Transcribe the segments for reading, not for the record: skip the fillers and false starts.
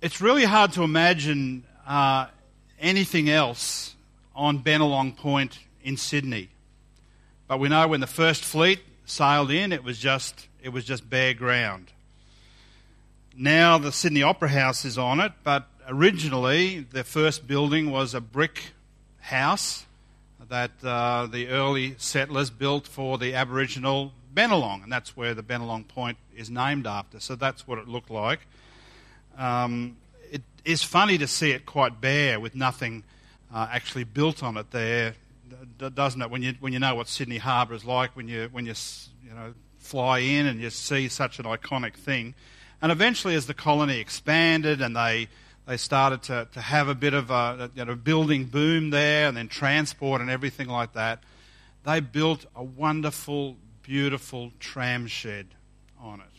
It's really hard to imagine anything else on Bennelong Point in Sydney. But we know when the first fleet sailed in, it was just bare ground. Now the Sydney Opera House is on it, but originally the first building was a brick house that the early settlers built for the Aboriginal Bennelong, and that's where the Bennelong Point is named after. So that's what it looked like. It is funny to see it quite bare with nothing actually built on it there, doesn't it? When you know what Sydney Harbour is like, when you fly in and you see such an iconic thing. And eventually, as the colony expanded and they started to have a bit of a building boom there, and then transport and everything like that, they built a wonderful, beautiful tram shed on it.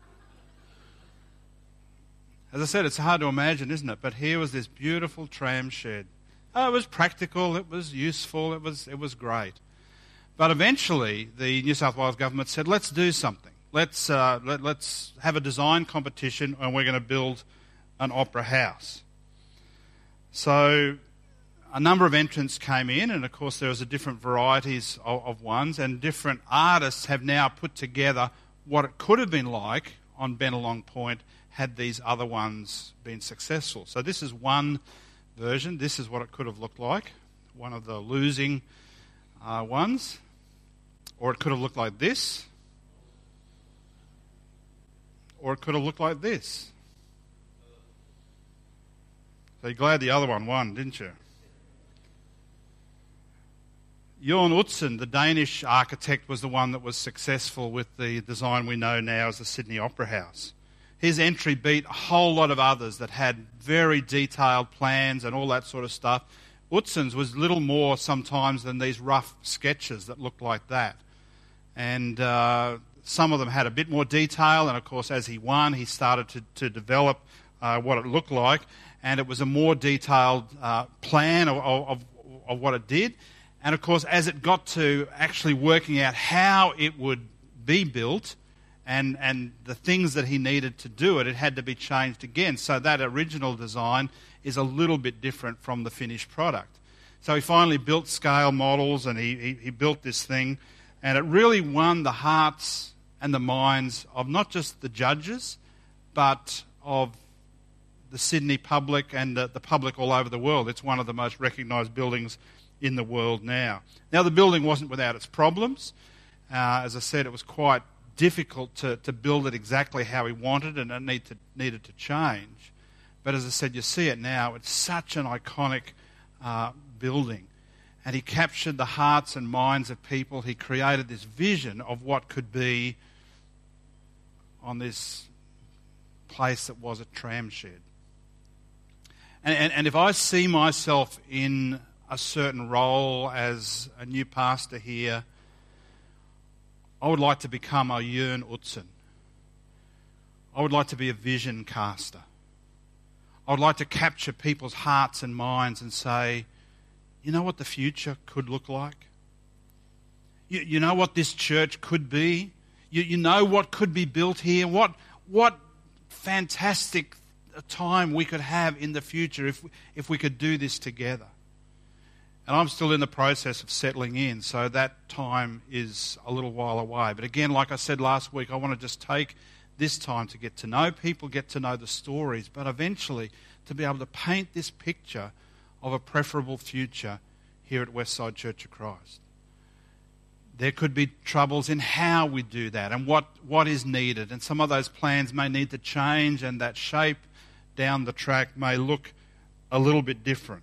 As I said, it's hard to imagine, isn't it? But here was this beautiful tram shed. Oh, it was practical, it was useful, it was great. But eventually, the New South Wales government said, let's do something. Let's have a design competition, and we're going to build an opera house. So a number of entrants came in, and of course there was different varieties of ones, and different artists have now put together what it could have been like on Bennelong Point had these other ones been successful. So this is one version. This is what it could have looked like, one of the losing ones. Or it could have looked like this. Or it could have looked like this. So you're glad the other one won, didn't you? Jørn Utzon, the Danish architect, was the one that was successful with the design we know now as the Sydney Opera House. His entry beat a whole lot of others that had very detailed plans and all that sort of stuff. Utzon's was little more sometimes than these rough sketches that looked like that. And some of them had a bit more detail, and of course as he won, he started to develop what it looked like, and it was a more detailed plan of what it did. And of course, as it got to actually working out how it would be built and the things that he needed to do it, it had to be changed again. So that original design is a little bit different from the finished product. So he finally built scale models, and he built this thing, and it really won the hearts and the minds of not just the judges, but of the Sydney public and the public all over the world. It's one of the most recognised buildings in the world now. Now, the building wasn't without its problems. As I said, it was quite difficult to build it exactly how he wanted, and it needed to change. But as I said, you see it now. It's such an iconic building. And he captured the hearts and minds of people. He created this vision of what could be on this place that was a tram shed. And if I see myself in a certain role as a new pastor here, I would like to become a Jørn Utzon. I would like to be a vision caster. I would like to capture people's hearts and minds and say, you know what the future could look like? You know what this church could be? You know what could be built here? What fantastic time we could have in the future if we could do this together. And I'm still in the process of settling in, so that time is a little while away. But again, like I said last week, I want to just take this time to get to know people, get to know the stories, but eventually to be able to paint this picture of a preferable future here at Westside Church of Christ. There could be troubles in how we do that and what is needed, and some of those plans may need to change, and that shape down the track may look a little bit different.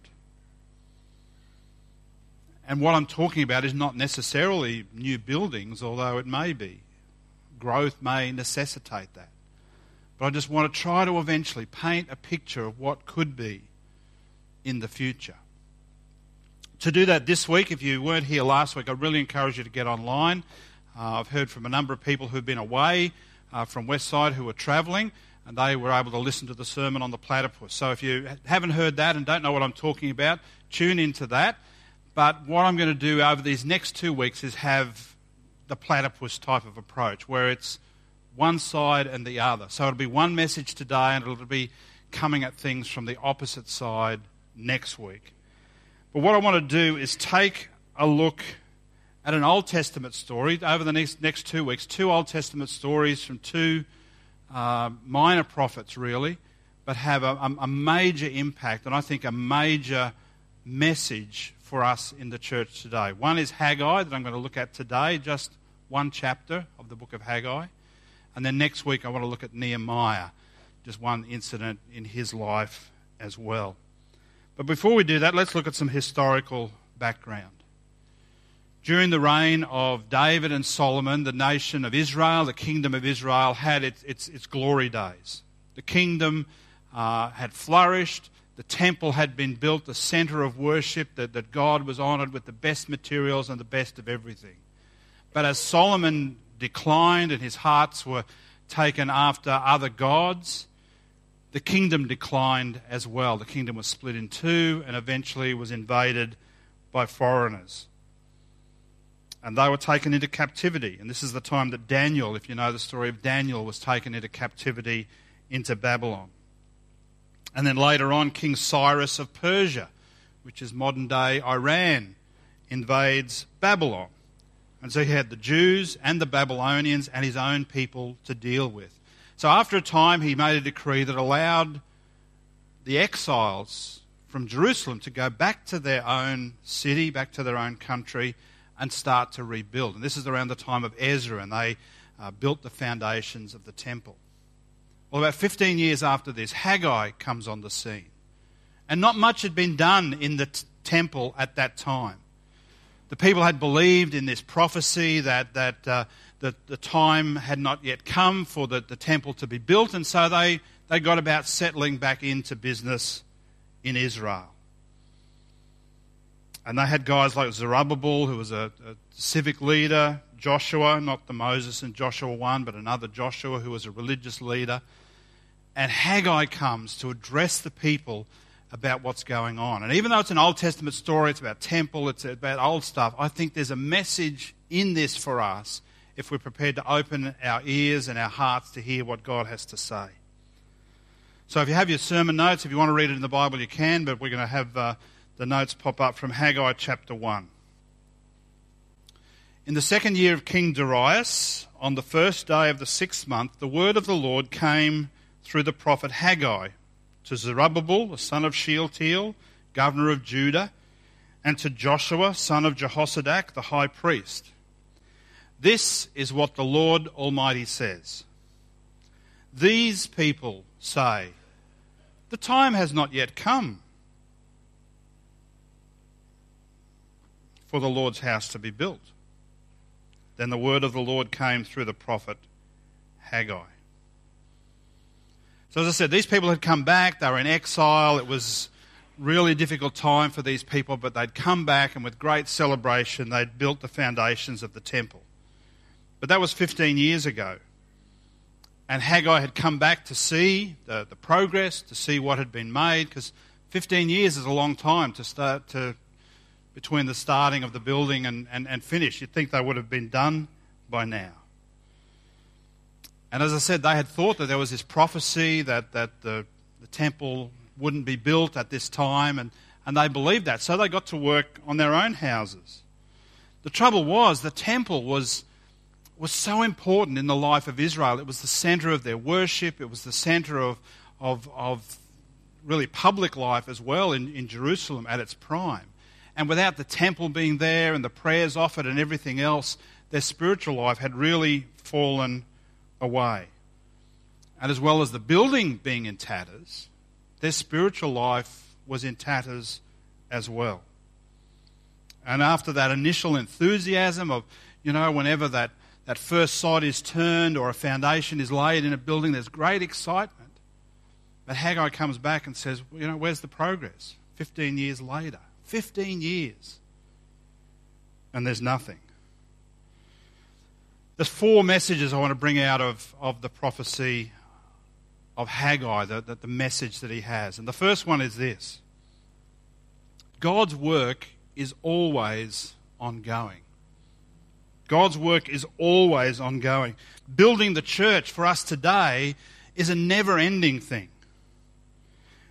And what I'm talking about is not necessarily new buildings, although it may be. Growth may necessitate that. But I just want to try to eventually paint a picture of what could be in the future. To do that this week, if you weren't here last week, I really encourage you to get online. I've heard from a number of people who've been away from Westside who are travelling, and they were able to listen to the sermon on the platypus. So if you haven't heard that and don't know what I'm talking about, tune into that. But what I'm going to do over these next 2 weeks is have the platypus type of approach, where it's one side and the other. So it'll be one message today, and it'll be coming at things from the opposite side next week. But what I want to do is take a look at an Old Testament story over the next 2 weeks, 2 Old Testament stories from 2 minor prophets, really, but have a major impact and I think a major message for us in the church today. One is Haggai that I'm going to look at today, just one chapter of the book of Haggai. And then next week I want to look at Nehemiah, just one incident in his life as well. But before we do that, let's look at some historical background. During the reign of David and Solomon, the nation of Israel, the kingdom of Israel, had its glory days. The kingdom had flourished. The temple had been built, the centre of worship, that God was honoured with the best materials and the best of everything. But as Solomon declined and his hearts were taken after other gods, the kingdom declined as well. The kingdom was split in 2 and eventually was invaded by foreigners. And they were taken into captivity. And this is the time that Daniel, if you know the story of Daniel, was taken into captivity into Babylon. And then later on, King Cyrus of Persia, which is modern-day Iran, invades Babylon. And so he had the Jews and the Babylonians and his own people to deal with. So after a time, he made a decree that allowed the exiles from Jerusalem to go back to their own city, back to their own country, and start to rebuild. And this is around the time of Ezra, and they built the foundations of the temple. Well, about 15 years after this, Haggai comes on the scene. And not much had been done in the temple at that time. The people had believed in this prophecy that the time had not yet come for the temple to be built, and so they got about settling back into business in Israel. And they had guys like Zerubbabel, who was a civic leader, Joshua, not the Moses in Joshua 1, but another Joshua who was a religious leader. And Haggai comes to address the people about what's going on. And even though it's an Old Testament story, it's about temple, it's about old stuff, I think there's a message in this for us if we're prepared to open our ears and our hearts to hear what God has to say. So if you have your sermon notes, if you want to read it in the Bible, you can, but we're going to have the notes pop up from Haggai chapter 1. In the 2nd year of King Darius, on the 1st day of the 6th month, the word of the Lord came through the prophet Haggai to Zerubbabel, the son of Shealtiel, governor of Judah, and to Joshua, son of Jehozadak, the high priest. This is what the Lord Almighty says. These people say, the time has not yet come for the Lord's house to be built. Then the word of the Lord came through the prophet Haggai. So as I said, these people had come back, they were in exile, it was really a difficult time for these people, but they'd come back and with great celebration they'd built the foundations of the temple. But that was 15 years ago. And Haggai had come back to see the progress, to see what had been made, because 15 years is a long time between the starting of the building and finish. You'd think they would have been done by now. And as I said, they had thought that there was this prophecy that the temple wouldn't be built at this time, and they believed that. So they got to work on their own houses. The trouble was the temple was so important in the life of Israel. It was the centre of their worship. It was the centre of really public life as well in Jerusalem at its prime. And without the temple being there and the prayers offered and everything else, their spiritual life had really fallen away. And as well as the building being in tatters, their spiritual life was in tatters as well. And after that initial enthusiasm of, whenever that first sod is turned or a foundation is laid in a building, there's great excitement. But Haggai comes back and says, where's the progress? 15 years later. 15 years. And there's nothing. There's 4 messages I want to bring out of the prophecy of Haggai, the message that he has. And the first one is this. God's work is always ongoing. God's work is always ongoing. Building the church for us today is a never-ending thing.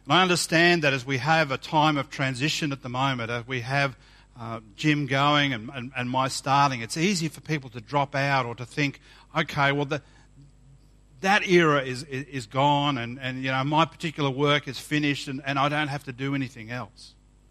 And I understand that as we have a time of transition at the moment, as we have Jim going and my starting, it's easy for people to drop out or to think, okay, well, that era is gone and you know, my particular work is finished and I don't have to do anything else.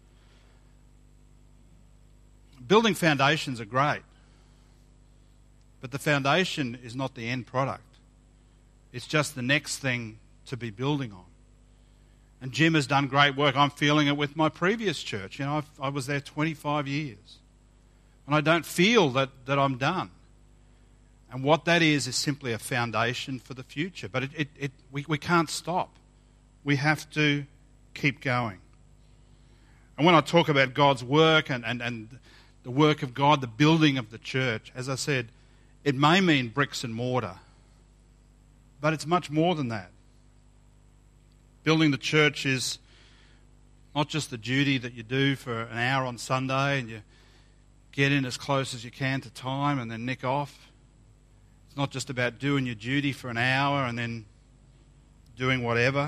Building foundations are great, but the foundation is not the end product. It's just the next thing to be building on. And Jim has done great work. I'm feeling it with my previous church. You know, I was there 25 years. And I don't feel that I'm done. And what that is simply a foundation for the future. But we can't stop. We have to keep going. And when I talk about God's work and the work of God, the building of the church, as I said, it may mean bricks and mortar. But it's much more than that. Building the church is not just the duty that you do for an hour on Sunday and you get in as close as you can to time and then nick off. It's not just about doing your duty for an hour and then doing whatever.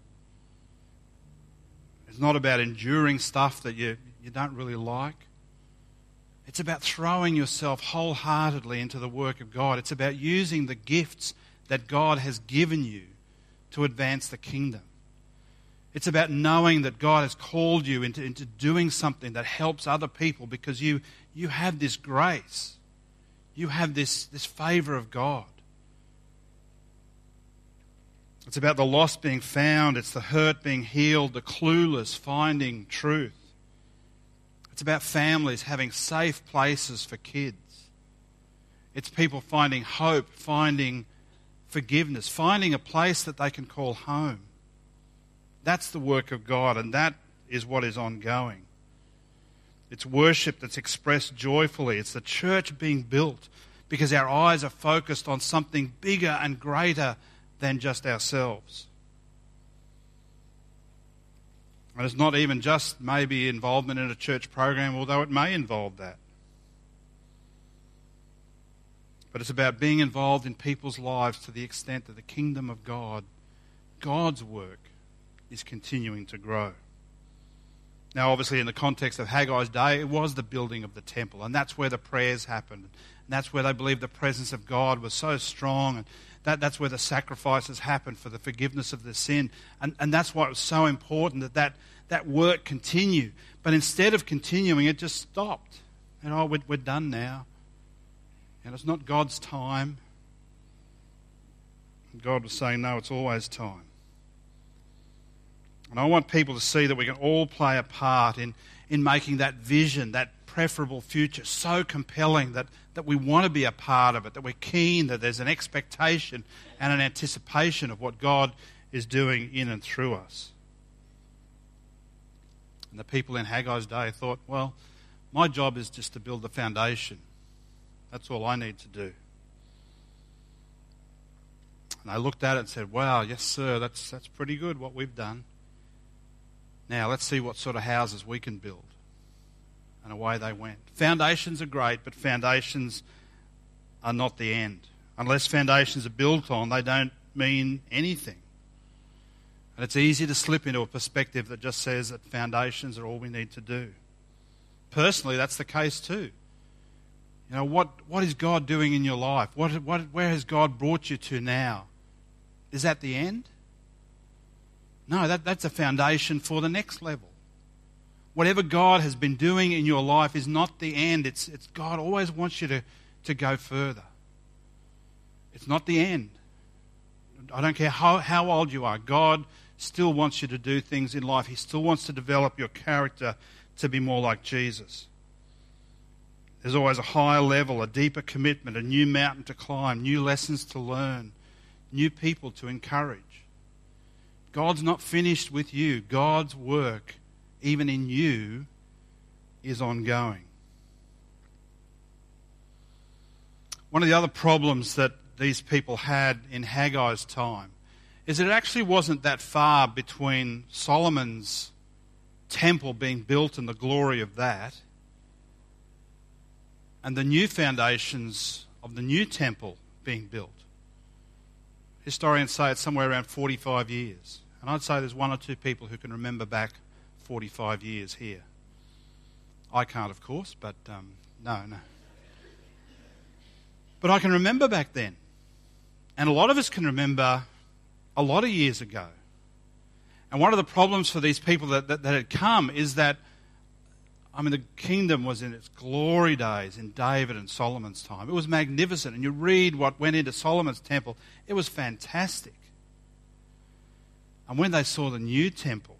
It's not about enduring stuff that you don't really like. It's about throwing yourself wholeheartedly into the work of God. It's about using the gifts that God has given you to advance the kingdom. It's about knowing that God has called you into doing something that helps other people because you have this grace. You have this favour of God. It's about the lost being found. It's the hurt being healed, the clueless finding truth. It's about families having safe places for kids. It's people finding hope, finding forgiveness, finding a place that they can call home. That's the work of God, and that is what is ongoing. It's worship that's expressed joyfully. It's the church being built because our eyes are focused on something bigger and greater than just ourselves. And it's not even just maybe involvement in a church program, although it may involve that. But it's about being involved in people's lives to the extent that the kingdom of God, God's work, is continuing to grow. Now, obviously, in the context of Haggai's day, it was the building of the temple, and that's where the prayers happened. And that's where they believed the presence of God was so strong, and that's where the sacrifices happened for the forgiveness of the sin. And that's why it was so important that work continue. But instead of continuing, it just stopped. And we're done now. And it's not God's time. God was saying, no, it's always time. And I want people to see that we can all play a part in making that vision, that preferable future, so compelling that we want to be a part of it, that we're keen, that there's an expectation and an anticipation of what God is doing in and through us. And the people in Haggai's day thought, well, my job is just to build the foundation. That's all I need to do. And they looked at it and said, wow, yes, sir, that's pretty good what we've done. Now, let's see what sort of houses we can build. And away they went. Foundations are great, but foundations are not the end. Unless foundations are built on, they don't mean anything. And it's easy to slip into a perspective that just says that foundations are all we need to do. Personally, that's the case too. You know, what is God doing in your life? Where has God brought you to now? Is that the end? No, that's a foundation for the next level. Whatever God has been doing in your life is not the end. It's God always wants you to go further. It's not the end. I don't care how old you are. God still wants you to do things in life. He still wants to develop your character to be more like Jesus. There's always a higher level, a deeper commitment, a new mountain to climb, new lessons to learn, new people to encourage. God's not finished with you. God's work, even in you, is ongoing. One of the other problems that these people had in Haggai's time is that it actually wasn't that far between Solomon's temple being built and the glory of that and the new foundations of the new temple being built. Historians say it's somewhere around 45 years. And I'd say there's one or two people who can remember back 45 years here. I can't, of course, but no. But I can remember back then. And a lot of us can remember a lot of years ago. And one of the problems for these people that had come is that, the kingdom was in its glory days in David and Solomon's time. It was magnificent. And you read what went into Solomon's temple. It was fantastic. And when they saw the new temple,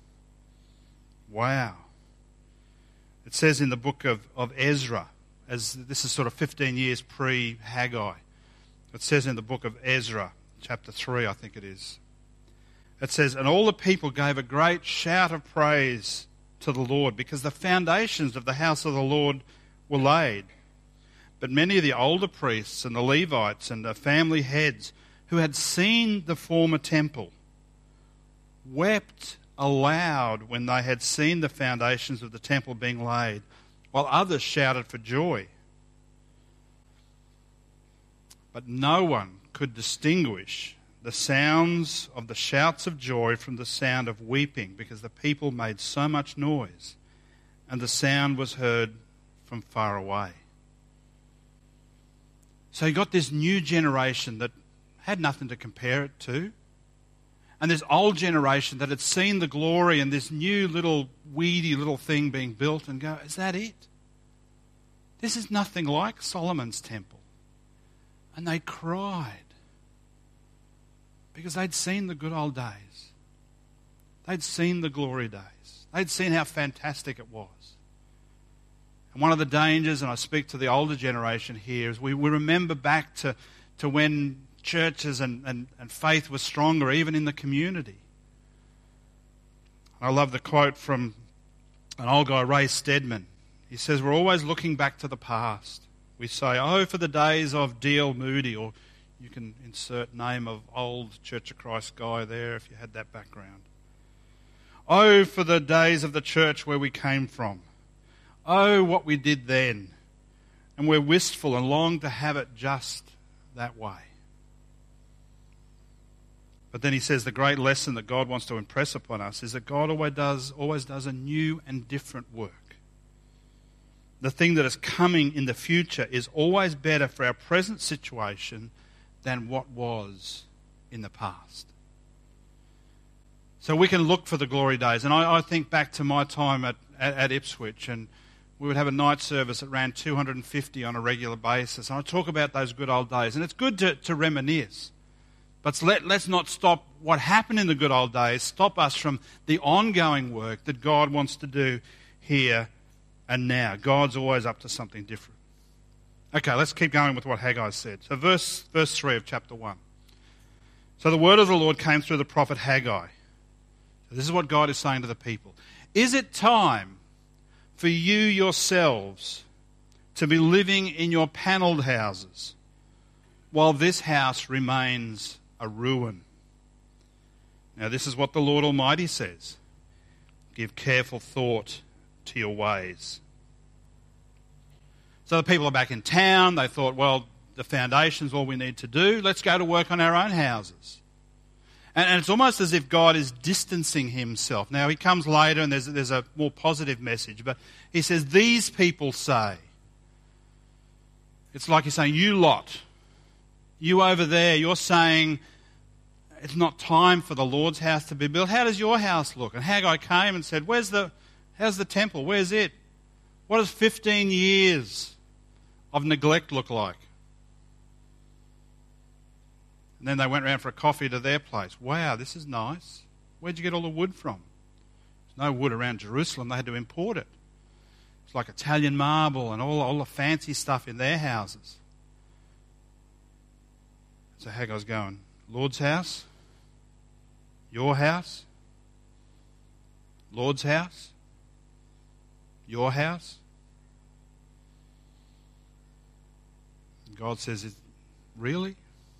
wow. It says in the book of Ezra, as this is sort of 15 years pre-Haggai, it says in the book of Ezra, chapter 3, I think it is, it says, "And all the people gave a great shout of praise to the Lord, because the foundations of the house of the Lord were laid. But many of the older priests and the Levites and the family heads who had seen the former temple wept aloud when they had seen the foundations of the temple being laid, while others shouted for joy. But no one could distinguish the sounds of the shouts of joy from the sound of weeping, because the people made so much noise, and the sound was heard from far away." So you got this new generation that had nothing to compare it to, and this old generation that had seen the glory and this new little weedy little thing being built, and go, "Is that it? This is nothing like Solomon's temple." And they cried, because they'd seen the good old days. They'd seen the glory days. They'd seen how fantastic it was. And one of the dangers, and I speak to the older generation here, is we remember back to when churches and faith was stronger, even in the community. I love the quote from an old guy, Ray Stedman. He says, "We're always looking back to the past. We say, oh, for the days of D.L. Moody," or you can insert name of old Church of Christ guy there if you had that background. "Oh, for the days of the church where we came from. Oh, what we did then. And we're wistful and long to have it just that way." But then he says the great lesson that God wants to impress upon us is that God always does a new and different work. The thing that is coming in the future is always better for our present situation than what was in the past. So we can look for the glory days. And I think back to my time at Ipswich, and we would have a night service that ran 250 on a regular basis. And I talk about those good old days. And it's good to reminisce. But let's not stop what happened in the good old days, stop us from the ongoing work that God wants to do here and now. God's always up to something different. Okay, let's keep going with what Haggai said. So verse 3 of chapter 1. "So the word of the Lord came through the prophet Haggai." So this is what God is saying to the people. "Is it time for you yourselves to be living in your panelled houses, while this house remains a ruin? Now this is what the Lord Almighty says. Give careful thought to your ways." So the people are back in town. They thought, well, the foundation's all we need to do. Let's go to work on our own houses. And it's almost as if God is distancing himself. Now he comes later and there's a more positive message. But he says, "These people say." It's like he's saying, you lot, you over there, you're saying it's not time for the Lord's house to be built. How does your house look? And Haggai came and said, how's the temple? Where's it? What does 15 years of neglect look like? And then they went around for a coffee to their place. Wow, this is nice. Where'd you get all the wood from? There's no wood around Jerusalem. They had to import it. It's like Italian marble and all the fancy stuff in their houses. So Haggai's going, Lord's house? Your house? Lord's house? Your house? And God says, really?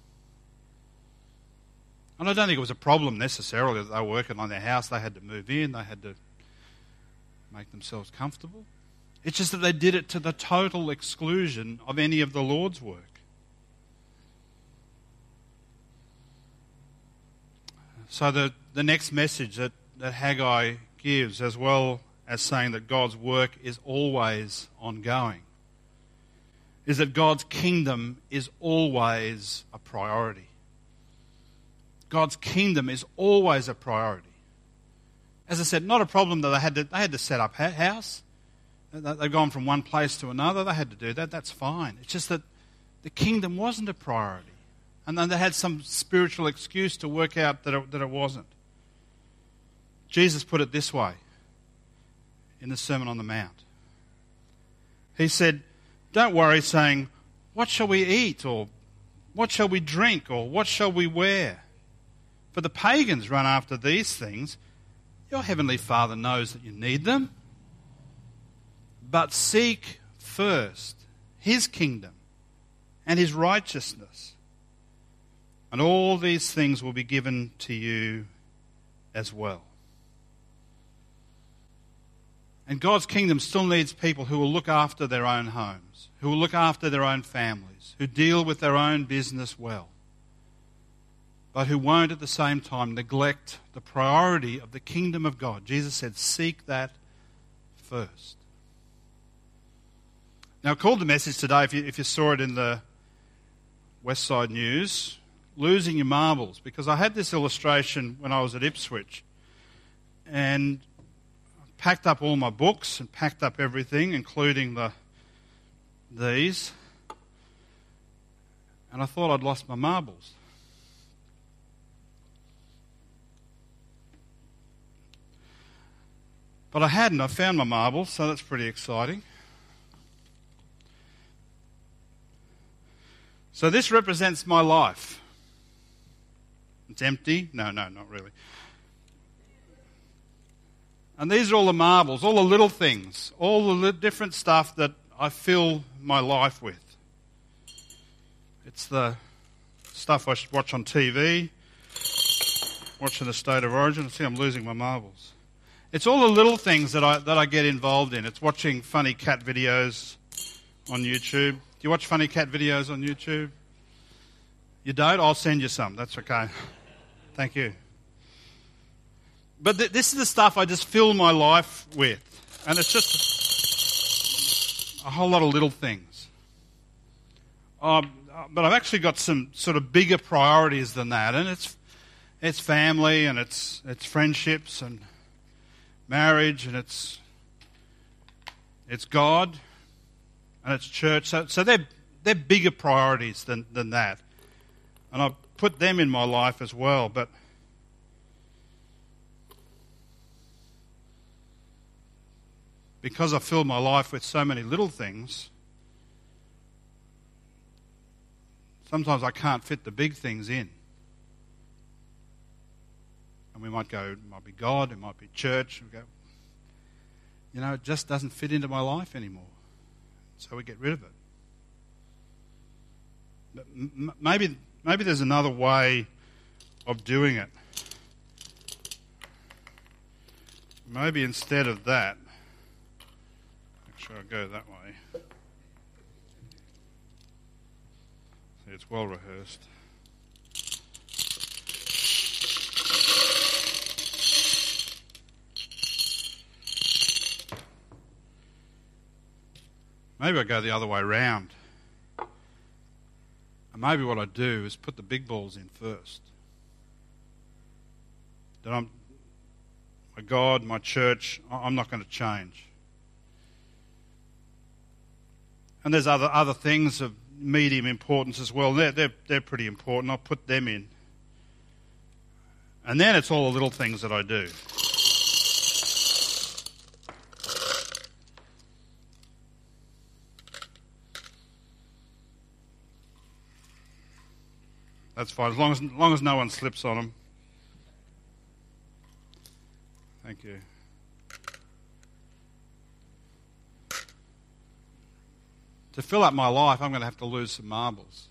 And I don't think it was a problem necessarily that they were working on their house. They had to move in. They had to make themselves comfortable. It's just that they did it to the total exclusion of any of the Lord's work. So the the next message that Haggai gives, as well as saying that God's work is always ongoing, is that God's kingdom is always a priority. God's kingdom is always a priority. As I said, not a problem that they had to set up house. They've gone from one place to another. They had to do that. That's fine. It's just that the kingdom wasn't a priority. And then they had some spiritual excuse to work out that it wasn't. Jesus put it this way in the Sermon on the Mount. He said, don't worry saying, what shall we eat? Or what shall we drink? Or what shall we wear? For the pagans run after these things. Your heavenly Father knows that you need them. But seek first his kingdom and his righteousness, and all these things will be given to you as well. And God's kingdom still needs people who will look after their own homes, who will look after their own families, who deal with their own business well, but who won't at the same time neglect the priority of the kingdom of God. Jesus said, seek that first. Now, I called the message today, if you saw it in the West Side News, losing your marbles, because I had this illustration when I was at Ipswich, and packed up all my books and packed up everything, including these, and I thought I'd lost my marbles. But I hadn't. I found my marbles, so that's pretty exciting. So this represents my life. It's empty. No, not really. And these are all the marbles, all the little things, all the different stuff that I fill my life with. It's the stuff I should watch on TV, watching The State of Origin. See, I'm losing my marbles. It's all the little things that I get involved in. It's watching funny cat videos on YouTube. Do you watch funny cat videos on YouTube? You don't? I'll send you some. That's okay. Thank you. But this is the stuff I just fill my life with. And it's just a whole lot of little things. But I've actually got some sort of bigger priorities than that. And it's family, and it's friendships, and marriage, and it's God, and it's church. So they're bigger priorities than that. And I've put them in my life as well. But because I fill my life with so many little things, sometimes I can't fit the big things in. And we might go, it might be God, it might be church. We go, it just doesn't fit into my life anymore. So we get rid of it. But maybe there's another way of doing it. Maybe instead of that, actually I'll go that way. See, it's well rehearsed. Maybe I go the other way round. And maybe what I do is put the big balls in first. That my God, my church, I'm not going to change. And there's other things of medium importance as well. They're pretty important. I'll put them in. And then it's all the little things that I do. That's fine, as long as no one slips on them. Thank you. To fill up my life, I'm going to have to lose some marbles.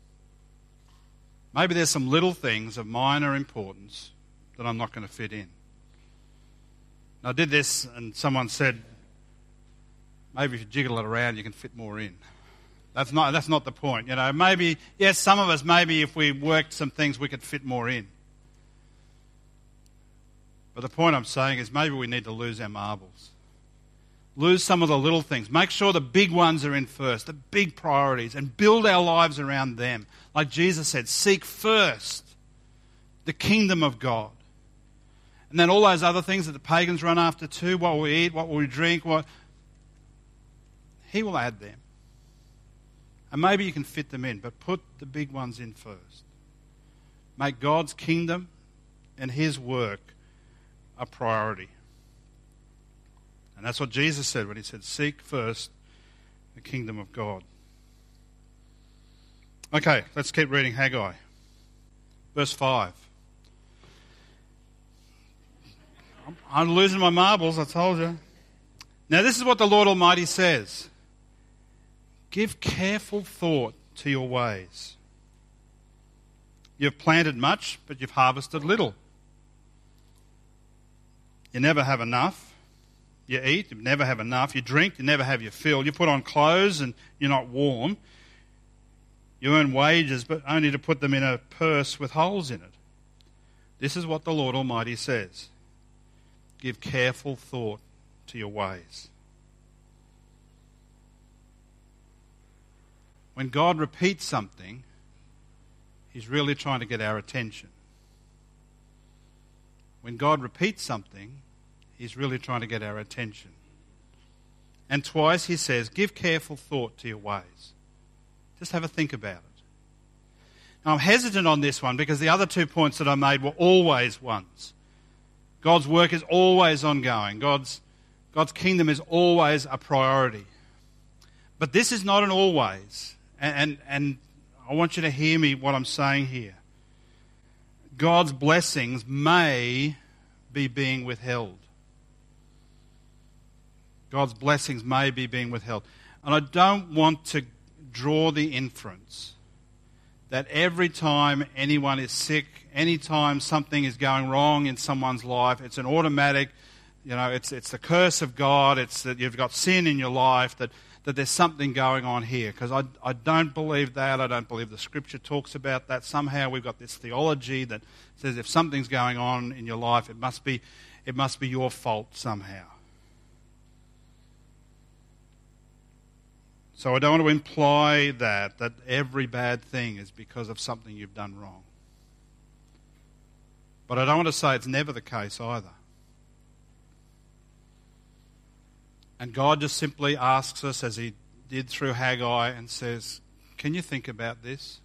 Maybe there's some little things of minor importance that I'm not going to fit in. I did this, and someone said, maybe if you jiggle it around, you can fit more in. That's not the point. Maybe, yes, some of us, maybe if we worked some things, we could fit more in. But the point I'm saying is maybe we need to lose our marbles. Lose some of the little things. Make sure the big ones are in first, the big priorities, and build our lives around them. Like Jesus said, seek first the kingdom of God. And then all those other things that the pagans run after too, what we eat, what we drink, He will add them. And maybe you can fit them in, but put the big ones in first. Make God's kingdom and His work a priority. And that's what Jesus said when He said, seek first the kingdom of God. Okay, let's keep reading Haggai. Verse 5. I'm losing my marbles, I told you. Now this is what the Lord Almighty says. Give careful thought to your ways. You've planted much, but you've harvested little. You never have enough. You eat, you never have enough. You drink, you never have your fill. You put on clothes and you're not warm. You earn wages, but only to put them in a purse with holes in it. This is what the Lord Almighty says. Give careful thought to your ways. When God repeats something, He's really trying to get our attention. When God repeats something, He's really trying to get our attention. And twice He says, give careful thought to your ways. Just have a think about it. Now I'm hesitant on this one because the other 2 points that I made were always ones. God's work is always ongoing. God's kingdom is always a priority. But this is not an always. And I want you to hear me what I'm saying here. God's blessings may be being withheld. God's blessings may be being withheld. And I don't want to draw the inference that every time anyone is sick, any time something is going wrong in someone's life, it's an automatic, it's the curse of God, it's that you've got sin in your life, that there's something going on here. Because I don't believe that. I don't believe the Scripture talks about that. Somehow we've got this theology that says if something's going on in your life, it must be your fault somehow. So I don't want to imply that every bad thing is because of something you've done wrong. But I don't want to say it's never the case either. And God just simply asks us, as He did through Haggai, and says, can you think about this?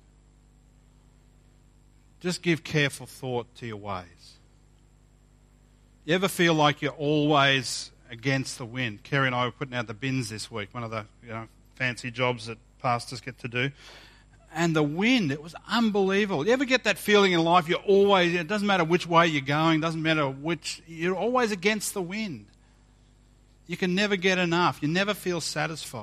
Just give careful thought to your ways. You ever feel like you're always against the wind? Kerry and I were putting out the bins this week, one of the fancy jobs that pastors get to do. And the wind, it was unbelievable. You ever get that feeling in life, it doesn't matter which way you're going, doesn't matter you're always against the wind. You can never get enough. You never feel satisfied.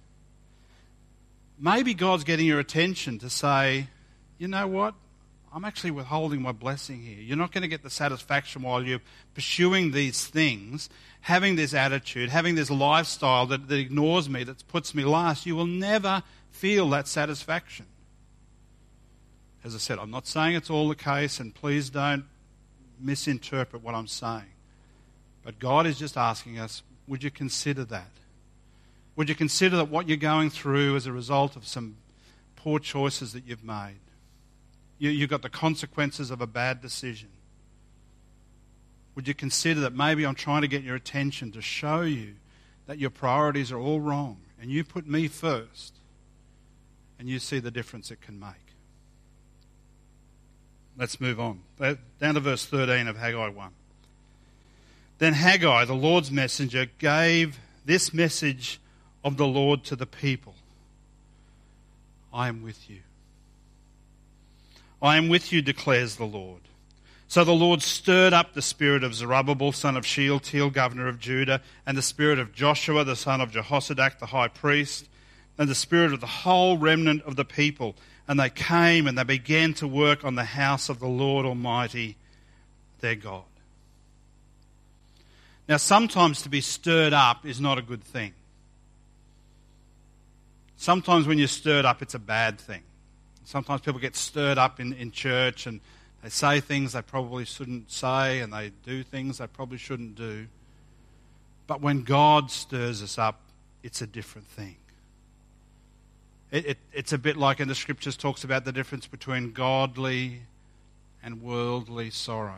Maybe God's getting your attention to say, you know what? I'm actually withholding my blessing here. You're not going to get the satisfaction while you're pursuing these things, having this attitude, having this lifestyle that ignores me, that puts me last. You will never feel that satisfaction. As I said, I'm not saying it's all the case, and please don't misinterpret what I'm saying. But God is just asking us, would you consider that? Would you consider that what you're going through as a result of some poor choices that you've made? You've got the consequences of a bad decision. Would you consider that maybe I'm trying to get your attention to show you that your priorities are all wrong, and you put me first, and you see the difference it can make? Let's move on. Down to verse 13 of Haggai 1. Then Haggai, the Lord's messenger, gave this message of the Lord to the people. I am with you. I am with you, declares the Lord. So the Lord stirred up the spirit of Zerubbabel, son of Shealtiel, governor of Judah, and the spirit of Joshua, the son of Jehozadak, the high priest, and the spirit of the whole remnant of the people. And they came and they began to work on the house of the Lord Almighty, their God. Now, sometimes to be stirred up is not a good thing. Sometimes when you're stirred up, it's a bad thing. Sometimes people get stirred up in church and They say things they probably shouldn't say, and they do things they probably shouldn't do. But when God stirs us up, it's a different thing. It's a bit like in the Scriptures talks about the difference between godly and worldly sorrow.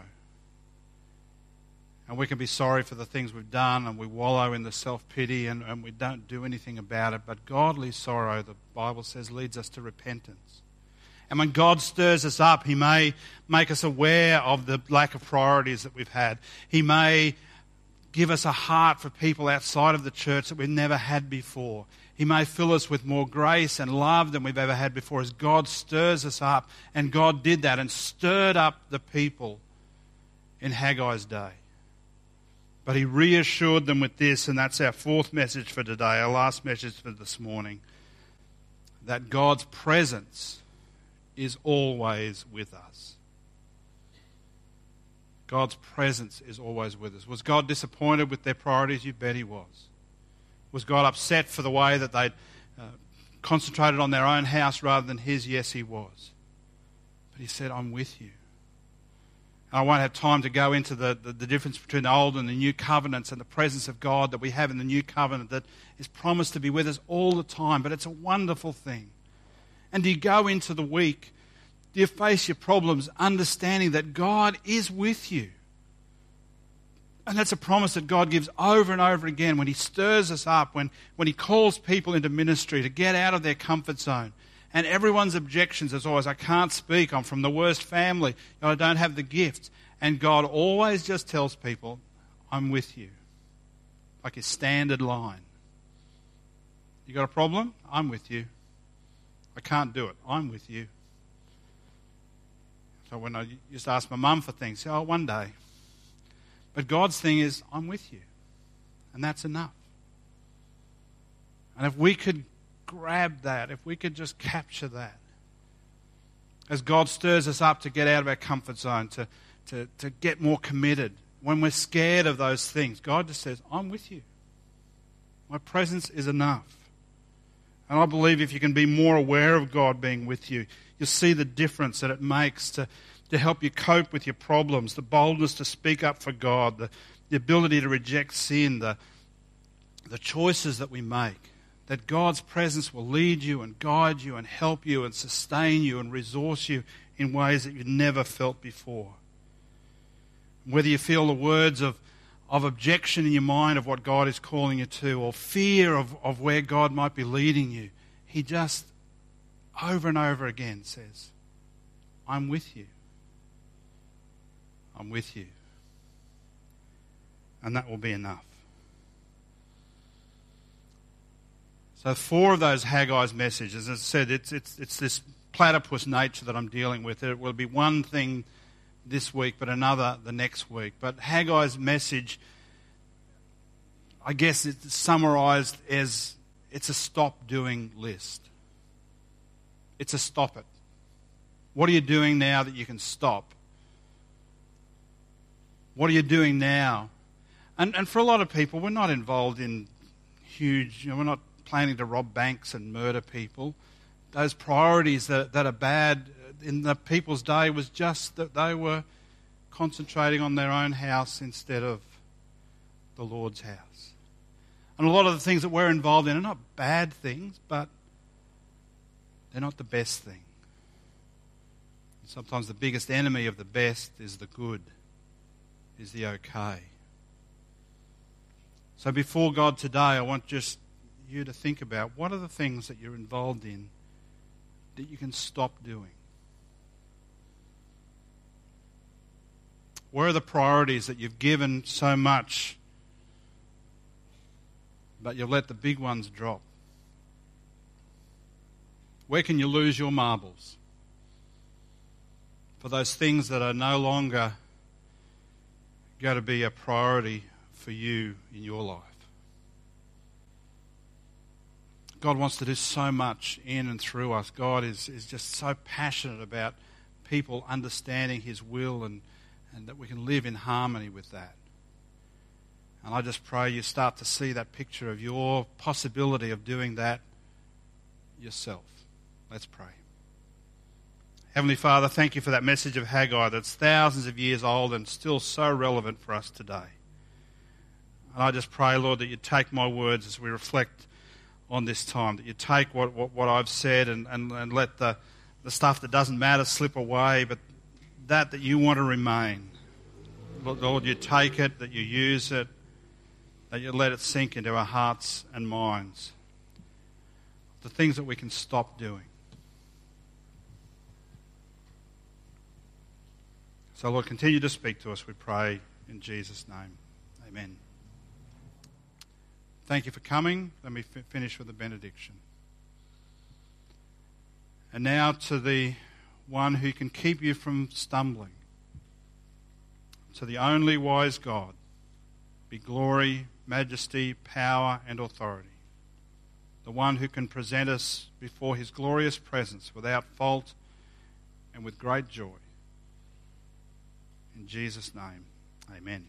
And we can be sorry for the things we've done, and we wallow in the self-pity, and we don't do anything about it. But godly sorrow, the Bible says, leads us to repentance. And when God stirs us up, He may make us aware of the lack of priorities that we've had. He may give us a heart for people outside of the church that we've never had before. He may fill us with more grace and love than we've ever had before as God stirs us up. And God did that and stirred up the people in Haggai's day. But He reassured them with this, and that's our fourth message for today, our last message for this morning, that God's presence is always with us. God's presence is always with us. Was God disappointed with their priorities? You bet He was. Was God upset for the way that they'd concentrated on their own house rather than His? Yes, He was. But He said, I'm with you. I won't have time to go into the difference between the old and the new covenants and the presence of God that we have in the new covenant that is promised to be with us all the time. But it's a wonderful thing. And do you go into the week, do you face your problems understanding that God is with you? And that's a promise that God gives over and over again when He stirs us up, when He calls people into ministry to get out of their comfort zone. And everyone's objections is always, I can't speak, I'm from the worst family, I don't have the gifts. And God always just tells people, I'm with you. Like His standard line. You got a problem? I'm with you. I can't do it. I'm with you. So when I used to ask my mum for things, say, one day. But God's thing is, I'm with you. And that's enough. And if we could grab that, if we could just capture that, as God stirs us up to get out of our comfort zone, to get more committed, when we're scared of those things, God just says, I'm with you. My presence is enough. And I believe if you can be more aware of God being with you, you'll see the difference that it makes to help you cope with your problems, the boldness to speak up for God, the ability to reject sin, the choices that we make. That God's presence will lead you and guide you and help you and sustain you and resource you in ways that you've never felt before. Whether you feel the words of objection in your mind of what God is calling you to, or fear of where God might be leading you, He just over and over again says, I'm with you. I'm with you. And that will be enough. So 4 of those Haggai's messages, as I said, it's this platypus nature that I'm dealing with. It will be one thing this week, but another the next week. But Haggai's message, I guess it's summarised as it's a stop doing list. It's a stop it. What are you doing now that you can stop? What are you doing now? And for a lot of people, we're not involved in huge, we're not planning to rob banks and murder people. Those priorities that are bad in the people's day was just that they were concentrating on their own house instead of the Lord's house. And a lot of the things that we're involved in are not bad things, but they're not the best thing. Sometimes the biggest enemy of the best is the good, is the okay. So before God today, I want just you to think about what are the things that you're involved in that you can stop doing. Where are the priorities that you've given so much, but you've let the big ones drop? Where can you lose your marbles for those things that are no longer going to be a priority for you in your life? God wants to do so much in and through us. God is just so passionate about people understanding His will and that we can live in harmony with that. And I just pray you start to see that picture of your possibility of doing that yourself. Let's pray. Heavenly Father, thank you for that message of Haggai that's thousands of years old and still so relevant for us today. And I just pray, Lord, that you take my words as we reflect on this time, that you take what I've said and let the stuff that doesn't matter slip away, but that you want to remain. Lord, you take it, that you use it, that you let it sink into our hearts and minds. The things that we can stop doing. So, Lord, continue to speak to us, we pray, in Jesus' name. Amen. Thank you for coming. Let me finish with a benediction. And now to the one who can keep you from stumbling, to the only wise God, be glory, majesty, power, and authority. The one who can present us before his glorious presence without fault and with great joy. In Jesus' name, amen.